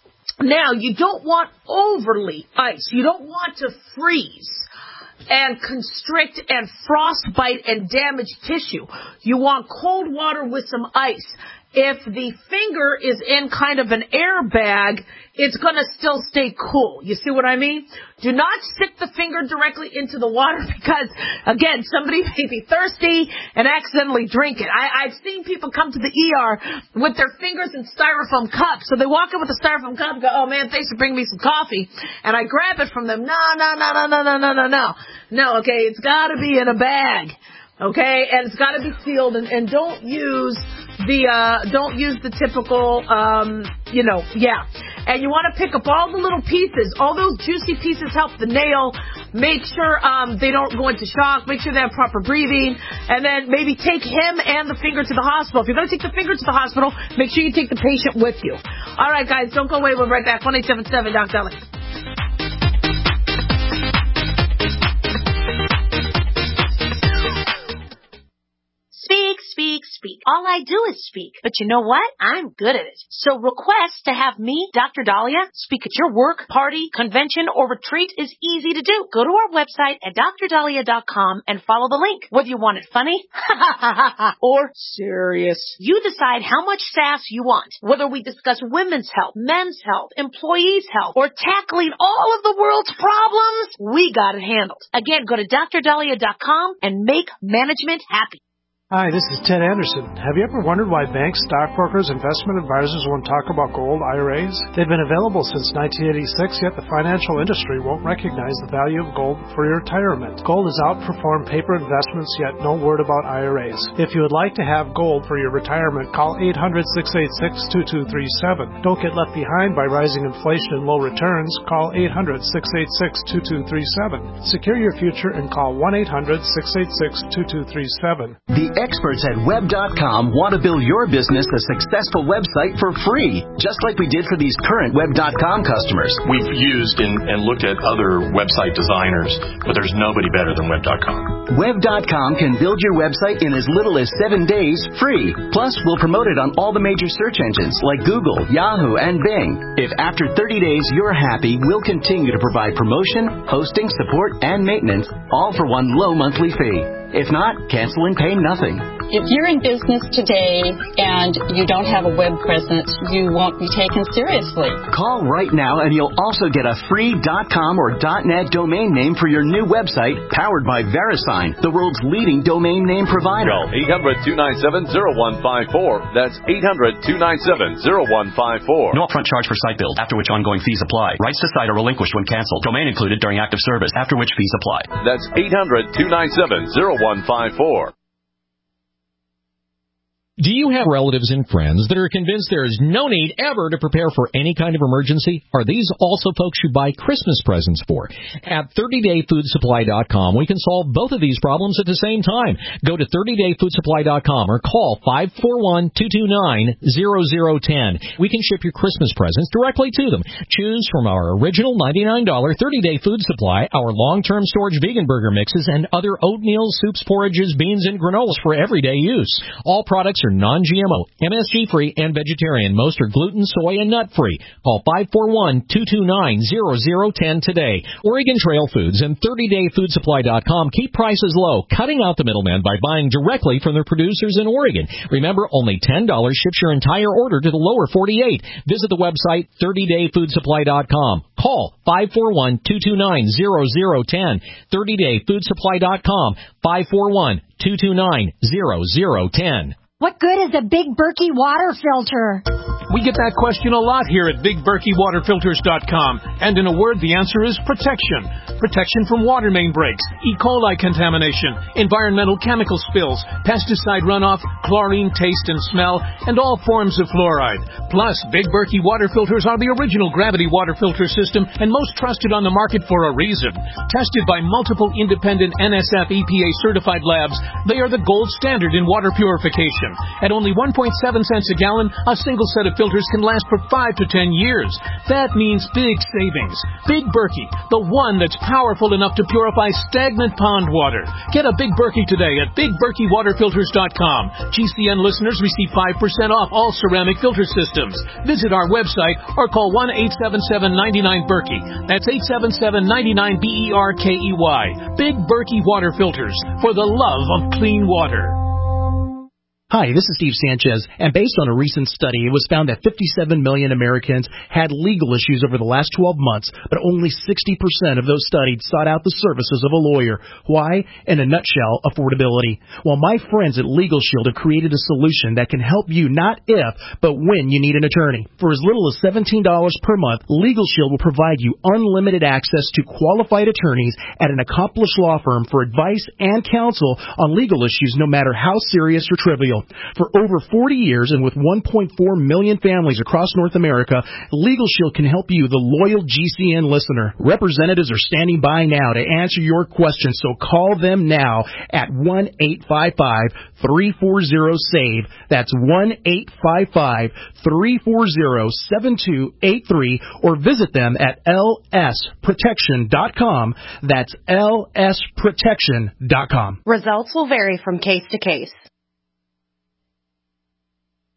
Now, you don't want overly ice. You don't want to freeze and constrict and frostbite and damage tissue. You want cold water with some ice. If the finger is in kind of an air bag, it's going to still stay cool. You see what I mean? Do not stick the finger directly into the water because, again, somebody may be thirsty and accidentally drink it. I, I've seen people come to the E R with their fingers in styrofoam cups. So they walk in with a styrofoam cup and go, oh, man, thanks for bringing me some coffee. And I grab it from them. No, no, no, no, no, no, no, no, no. No, okay, it's got to be in a bag. Okay, and it's got to be sealed, and, and don't use the, uh, don't use the typical, um, you know, yeah. And you want to pick up all the little pieces. All those juicy pieces help the nail. Make sure, um, they don't go into shock. Make sure they have proper breathing. And then maybe take him and the finger to the hospital. If you're going to take the finger to the hospital, make sure you take the patient with you. All right, guys, don't go away. We'll be right back. one eight seven seven Doc Dali. Speak, speak, speak. All I do is speak. But you know what? I'm good at it. So request to have me, Doctor Dahlia, speak at your work, party, convention, or retreat is easy to do. Go to our website at d r dahlia dot com and follow the link. Whether you want it funny or serious, you decide how much sass you want. Whether we discuss women's health, men's health, employees' health, or tackling all of the world's problems, we got it handled. Again, go to d r dahlia dot com and make management happy. Hi, this is Ted Anderson. Have you ever wondered why banks, stockbrokers, investment advisors won't talk about gold I R As? They've been available since nineteen eighty-six, yet the financial industry won't recognize the value of gold for your retirement. Gold has outperformed paper investments, yet no word about I R As. If you would like to have gold for your retirement, call eight hundred, six eight six, two two three seven. Don't get left behind by rising inflation and low returns. Call eight hundred, six eight six, two two three seven. Secure your future and call one eight hundred, six eight six, two two three seven. The experts at web dot com want to build your business a successful website for free, just like we did for these current web dot com customers. We've used and, and looked at other website designers, but there's nobody better than web dot com. web dot com can build your website in as little as seven days free. Plus, we'll promote it on all the major search engines like Google, Yahoo, and Bing. If after thirty days you're happy, we'll continue to provide promotion, hosting, support, and maintenance, all for one low monthly fee. If not, cancel and pay nothing. If you're in business today and you don't have a web presence, you won't be taken seriously. Call right now and you'll also get a free .com or .net domain name for your new website, powered by VeriSign, the world's leading domain name provider. Call eight hundred, two nine seven, zero one five four. That's eight hundred, two nine seven, zero one five four. No upfront charge for site build, after which ongoing fees apply. Rights to site are relinquished when canceled. Domain included during active service, after which fees apply. That's eight hundred, two nine seven, zero one five four. Do you have relatives and friends that are convinced there is no need ever to prepare for any kind of emergency? Are these also folks you buy Christmas presents for? At thirty day food supply dot com, we can solve both of these problems at the same time. Go to thirty day food supply dot com or call five four one, two two nine, zero zero one zero. We can ship your Christmas presents directly to them. Choose from our original ninety-nine dollars thirty day food supply, our long-term storage vegan burger mixes, and other oatmeal, soups, porridges, beans, and granolas for everyday use. All products are non-G M O, M S G-free, and vegetarian. Most are gluten, soy, and nut-free. Call five four one, two two nine, zero zero one zero today. Oregon Trail Foods and thirty day food supply dot com keep prices low, cutting out the middleman by buying directly from their producers in Oregon. Remember, only ten dollars ships your entire order to the lower forty-eight. Visit the website thirty day food supply dot com. Call five four one, two two nine, zero zero one zero. thirty day food supply dot com, five four one, two two nine, zero zero one zero. What good is a Big Berkey water filter? We get that question a lot here at big berkey water filters dot com. And in a word, the answer is protection. Protection from water main breaks, E. coli contamination, environmental chemical spills, pesticide runoff, chlorine taste and smell, and all forms of fluoride. Plus, Big Berkey water filters are the original gravity water filter system and most trusted on the market for a reason. Tested by multiple independent N S F E P A certified labs, they are the gold standard in water purification. At only one point seven cents a gallon, a single set of filters can last for five to ten years. That means big savings. Big Berkey, the one that's powerful enough to purify stagnant pond water. Get a Big Berkey today at big berkey water filters dot com. G C N listeners receive five percent off all ceramic filter systems. Visit our website or call one eight seven seven, nine nine, Berkey. That's eight seven seven, nine nine, B E R K E Y. Big Berkey Water Filters, for the love of clean water. Hi, this is Steve Sanchez, and based on a recent study, it was found that fifty-seven million Americans had legal issues over the last twelve months, but only sixty percent of those studied sought out the services of a lawyer. Why? In a nutshell, affordability. Well, my friends at Legal Shield have created a solution that can help you not if, but when you need an attorney. For as little as seventeen dollars per month, Legal Shield will provide you unlimited access to qualified attorneys at an accomplished law firm for advice and counsel on legal issues, no matter how serious or trivial. For over forty years and with one point four million families across North America, Legal Shield can help you, the loyal G C N listener. Representatives are standing by now to answer your questions, so call them now at one eight five five, three four zero, SAVE. That's one eight five five, three four zero, seven two eight three, or visit them at L S protection dot com. That's L S protection dot com. Results will vary from case to case.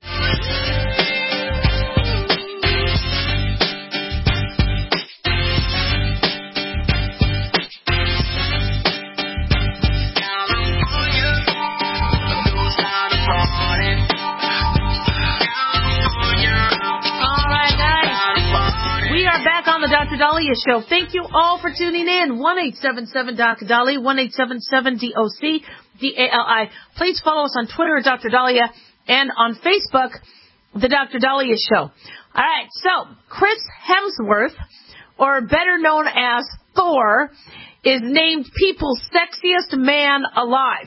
Doctor Dahlia Show. Thank you all for tuning in. one eight seven seven Doctor Dali, one eight seven seven D O C D A L I. Please follow us on Twitter at Doctor Dahlia and on Facebook, The Doctor Dahlia Show. All right, so Chris Hemsworth, or better known as Thor, is named People's Sexiest Man Alive.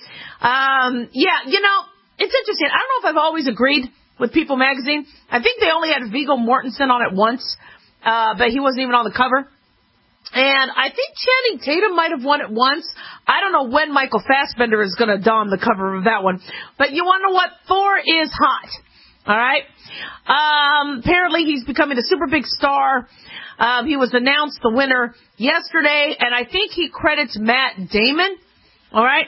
Um, yeah, you know, it's interesting. I don't know if I've always agreed with People Magazine. I think they only had Viggo Mortensen on it once. Uh, but he wasn't even on the cover. And I think Channing Tatum might have won it once. I don't know when Michael Fassbender is going to don the cover of that one. But you want to know what? Thor is hot. All right? Um, apparently he's becoming a super big star. Um, he was announced the winner yesterday, and I think he credits Matt Damon. All right?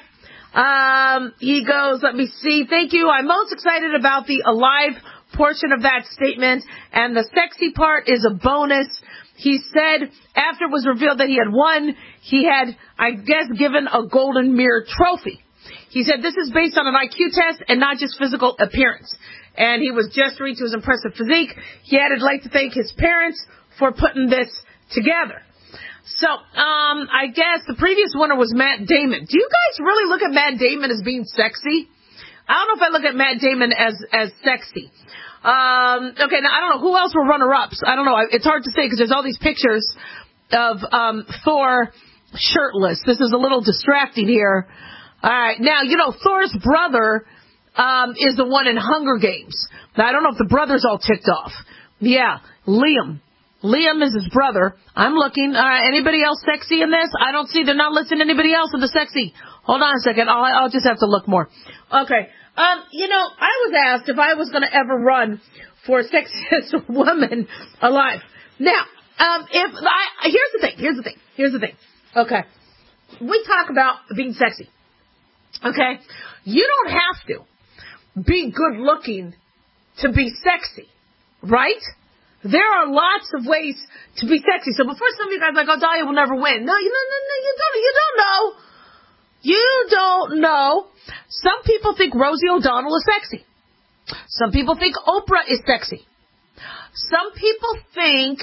Um, he goes, let me see. Thank you. I'm most excited about the Alive portion of that statement, and the sexy part is a bonus. He said after it was revealed that he had won, he had, I guess, given a golden mirror trophy. He said this is based on an I Q test and not just physical appearance. And he was gesturing to his impressive physique. He added, like to thank his parents for putting this together. So, um, I guess the previous winner was Matt Damon. Do you guys really look at Matt Damon as being sexy? I don't know if I look at Matt Damon as, as sexy. Um, okay, now I don't know who else were runner-ups. I don't know. It's hard to say because there's all these pictures of um, Thor shirtless. This is a little distracting here. All right, now you know Thor's brother um, is the one in Hunger Games. Now I don't know if the brother's all ticked off. Yeah, Liam. Liam is his brother. I'm looking. All right, anybody else sexy in this? I don't see. They're not listing anybody else in the sexy. Hold on a second. I'll, I'll just have to look more. Okay. Um, you know, I was asked if I was going to ever run for sexiest woman alive. Now, um, if I, here's the thing, here's the thing, here's the thing. Okay. We talk about being sexy. Okay. You don't have to be good looking to be sexy, right? There are lots of ways to be sexy. So before some of you guys are like, oh, Dahlia will never win. No, you, no, no, no, you don't, you don't know. You don't know. Some people think Rosie O'Donnell is sexy. Some people think Oprah is sexy. Some people think,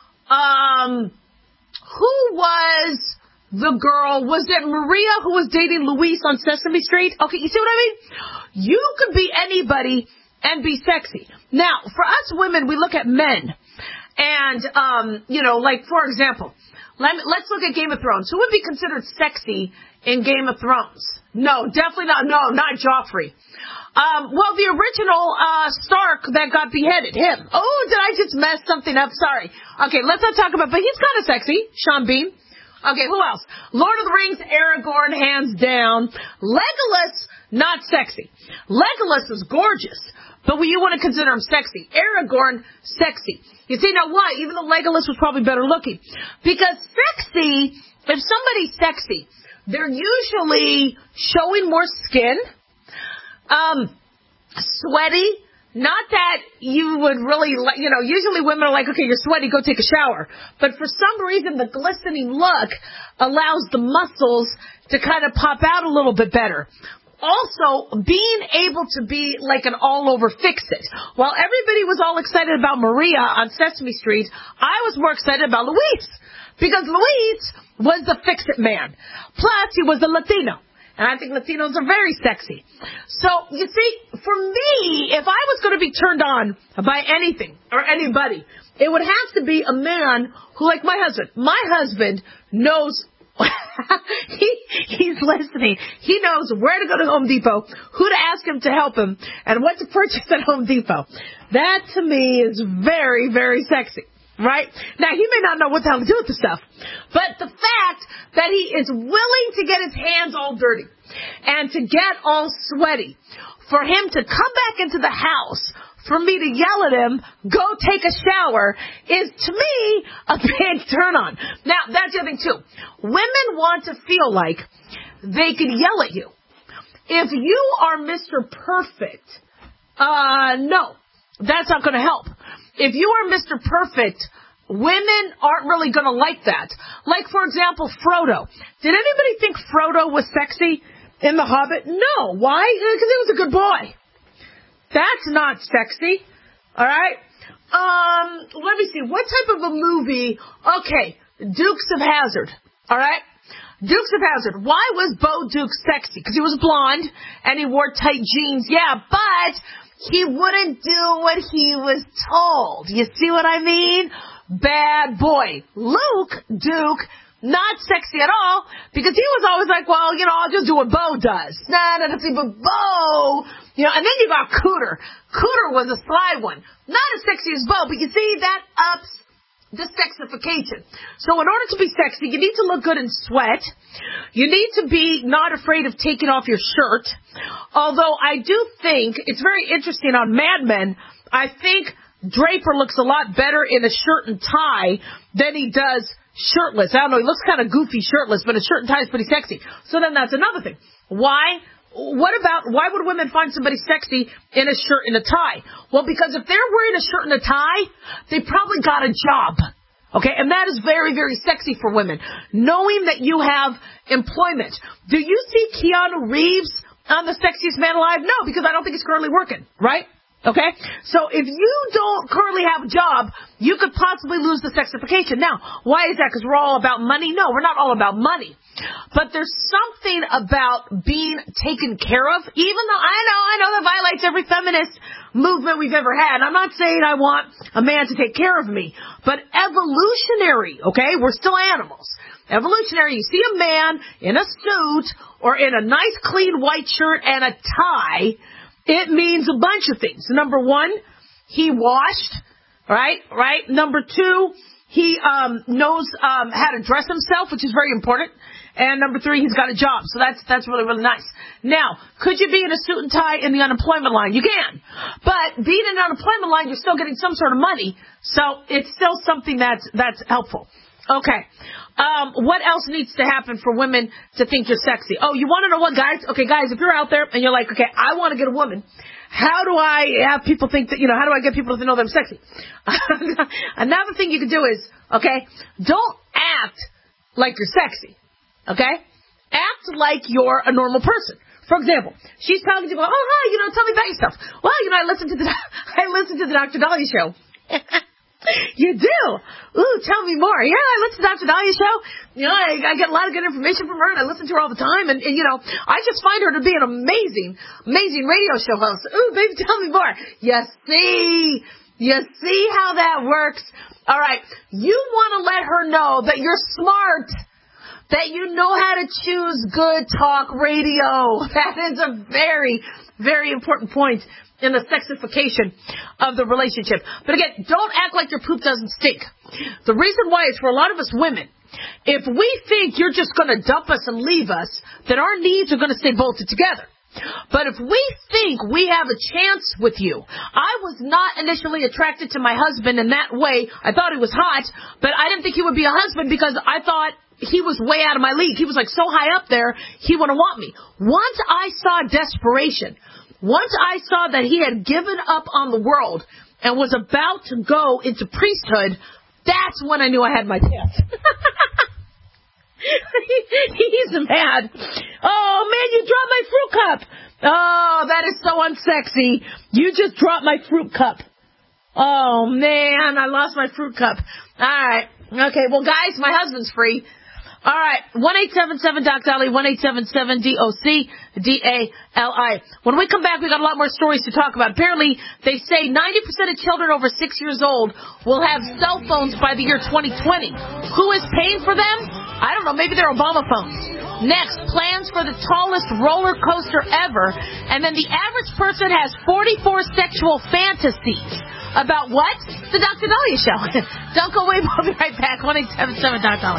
um, who was the girl? Was it Maria who was dating Luis on Sesame Street? Okay, you see what I mean? You could be anybody and be sexy. Now, for us women, we look at men. And, um, you know, like, for example, let me, let's look at Game of Thrones. Who would be considered sexy in Game of Thrones? No, definitely not. No, not Joffrey. Um, well, the original uh Stark that got beheaded, him. Oh, did I just mess something up? Sorry. Okay, let's not talk about, but he's kind of sexy. Sean Bean. Okay, who else? Lord of the Rings, Aragorn, hands down. Legolas, not sexy. Legolas is gorgeous, but you wouldn't consider him sexy. Aragorn, sexy. You see, now why? Even though Legolas was probably better looking. Because sexy, if somebody's sexy, they're usually showing more skin, um, sweaty. Not that you would really, you know, usually women are like, okay, you're sweaty, go take a shower. But for some reason, the glistening look allows the muscles to kind of pop out a little bit better. Also, being able to be like an all-over fix-it. While everybody was all excited about Maria on Sesame Street, I was more excited about Luis. Because Luis was the fix-it man. Plus, he was a Latino. And I think Latinos are very sexy. So, you see, for me, if I was going to be turned on by anything or anybody, it would have to be a man who, like my husband. My husband knows, he, he's listening. He knows where to go to Home Depot, who to ask him to help him, and what to purchase at Home Depot. That, to me, is very, very sexy. Right? Now, he may not know what the hell to do with the stuff, but the fact that he is willing to get his hands all dirty and to get all sweaty, for him to come back into the house, for me to yell at him, go take a shower, is, to me, a big turn on. Now, that's the other thing, too. Women want to feel like they can yell at you. If you are Mister Perfect, Uh, no. That's not going to help. If you are Mister Perfect, women aren't really going to like that. Like, for example, Frodo. Did anybody think Frodo was sexy in The Hobbit? No. Why? Because he was a good boy. That's not sexy. All right? Um, let me see. What type of a movie? Okay, Dukes of Hazzard. All right? Dukes of Hazzard. Why was Bo Duke sexy? Because he was blonde and he wore tight jeans. Yeah, but he wouldn't do what he was told. You see what I mean? Bad boy. Luke Duke, not sexy at all, because he was always like, well, you know, I'll just do what Bo does. Nah, nah, nah, see, but Bo, you know, and then you got Cooter. Cooter was a sly one. Not as sexy as Bo, but you see, that ups the sexification. So in order to be sexy, you need to look good in sweat. You need to be not afraid of taking off your shirt. Although I do think it's very interesting on Mad Men, I think Draper looks a lot better in a shirt and tie than he does shirtless. I don't know, he looks kind of goofy shirtless, but a shirt and tie is pretty sexy. So then that's another thing. Why? What about, why would women find somebody sexy in a shirt and a tie? Well, because if they're wearing a shirt and a tie, they probably got a job. Okay, and that is very, very sexy for women. Knowing that you have employment. Do you see Keanu Reeves on The Sexiest Man Alive? No, because I don't think he's currently working, right? Okay? So if you don't currently have a job, you could possibly lose the sexification. Now, why is that? Because we're all about money? No, we're not all about money. But there's something about being taken care of, even though I know, I know that violates every feminist movement we've ever had. I'm not saying I want a man to take care of me, but evolutionary, okay? We're still animals. Evolutionary, you see a man in a suit or in a nice clean white shirt and a tie, it means a bunch of things. Number one, he washed, right? Right? Number two, he um, knows um, how to dress himself, which is very important. And number three, he's got a job. So that's that's really, really nice. Now, could you be in a suit and tie in the unemployment line? You can. But being in the unemployment line, you're still getting some sort of money. So it's still something that's that's helpful. Okay. Um, what else needs to happen for women to think you're sexy? Oh, you want to know what, guys? Okay, guys, if you're out there and you're like, okay, I want to get a woman, how do I have people think that, you know, how do I get people to know that I'm sexy? Another thing you can do is, okay, don't act like you're sexy, okay? Act like you're a normal person. For example, she's talking to you, oh, hi, you know, tell me about yourself. Well, you know, I listened to the, I listened to the Doctor Dahlia show. You do? Ooh, tell me more. Yeah, I listen to Doctor Dahlia's show. You know, I, I get a lot of good information from her, and I listen to her all the time. And, and, you know, I just find her to be an amazing, amazing radio show host. Ooh, baby, tell me more. You see? You see how that works? All right. You want to let her know that you're smart, that you know how to choose good talk radio. That is a very, very important point in the sexification of the relationship. But again, don't act like your poop doesn't stink. The reason why is for a lot of us women, if we think you're just going to dump us and leave us, then our needs are going to stay bolted together. But if we think we have a chance with you, I was not initially attracted to my husband in that way. I thought he was hot, but I didn't think he would be a husband because I thought he was way out of my league. He was like so high up there, he wouldn't want me. Once I saw desperation, once I saw that he had given up on the world and was about to go into priesthood, that's when I knew I had my chance. He's mad. Oh, man, you dropped my fruit cup. Oh, that is so unsexy. You just dropped my fruit cup. Oh, man, I lost my fruit cup. All right. Okay, well, guys, my husband's free. All right, one eight seven seven Doc Dali, one eight seven seven D O C D A L I. When we come back, we got a lot more stories to talk about. Apparently, they say ninety percent of children over six years old will have cell phones by the year twenty twenty. Who is paying for them? I don't know, maybe they're Obama phones. Next, plans for the tallest roller coaster ever. And then the average person has forty-four sexual fantasies. About what? The Doctor Dahlia Show. Don't go away. We'll be right back. one eight seven seven Doc Dahlia.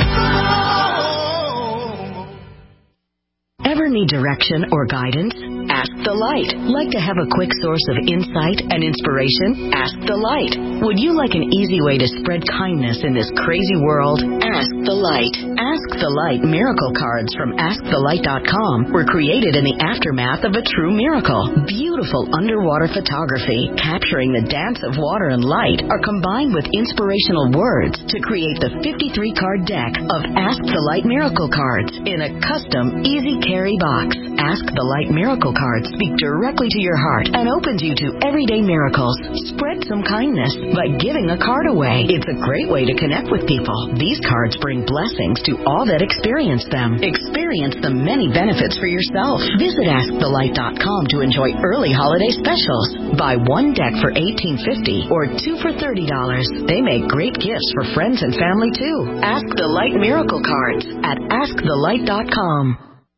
Ever need direction or guidance? Ask the Light. Like to have a quick source of insight and inspiration? Ask the Light. Would you like an easy way to spread kindness in this crazy world? Ask the Light. Ask the Light miracle cards from ask the light dot com were created in the aftermath of a true miracle. Beautiful underwater photography capturing the dance of water and light are combined with inspirational words to create the fifty-three card deck of Ask the Light miracle cards in a custom easy carry box. Ask the Light miracle cards speak directly to your heart and opens you to everyday miracles. Spread some kindness by giving a card away. It's a great way to connect with people. These cards bring blessings to all that experience them. Experience the many benefits for yourself. Visit ask the light dot com to enjoy early holiday specials. Buy one deck for eighteen fifty or two for thirty dollars. They make great gifts for friends and family too. Ask the Light miracle cards at ask the light dot com.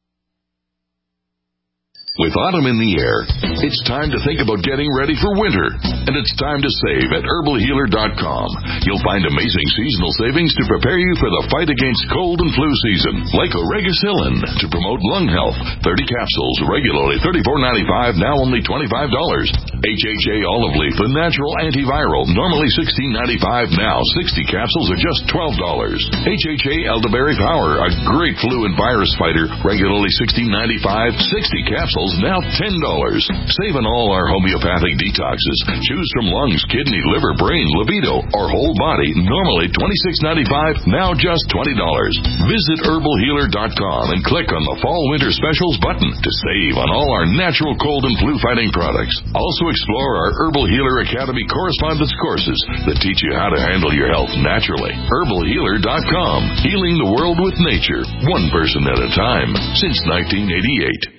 With autumn in the air, it's time to think about getting ready for winter. And it's time to save at herbal healer dot com. You'll find amazing seasonal savings to prepare you for the fight against cold and flu season. Like Oregacillin to promote lung health. thirty capsules, regularly thirty-four ninety-five, now only twenty-five dollars. H H A olive leaf, the natural antiviral, normally sixteen ninety-five, now sixty capsules are just twelve dollars. H H A elderberry power, a great flu and virus fighter, regularly sixteen ninety-five, sixty capsules now ten dollars. Save on all our homeopathic detoxes. Choose from lungs, kidney, liver, brain, libido, or whole body. Normally twenty-six ninety-five, now just twenty dollars. Visit herbal healer dot com and click on the Fall Winter Specials button to save on all our natural cold and flu fighting products. Also explore our Herbal Healer Academy correspondence courses that teach you how to handle your health naturally. herbal healer dot com. Healing the world with nature, one person at a time, since nineteen eighty-eight.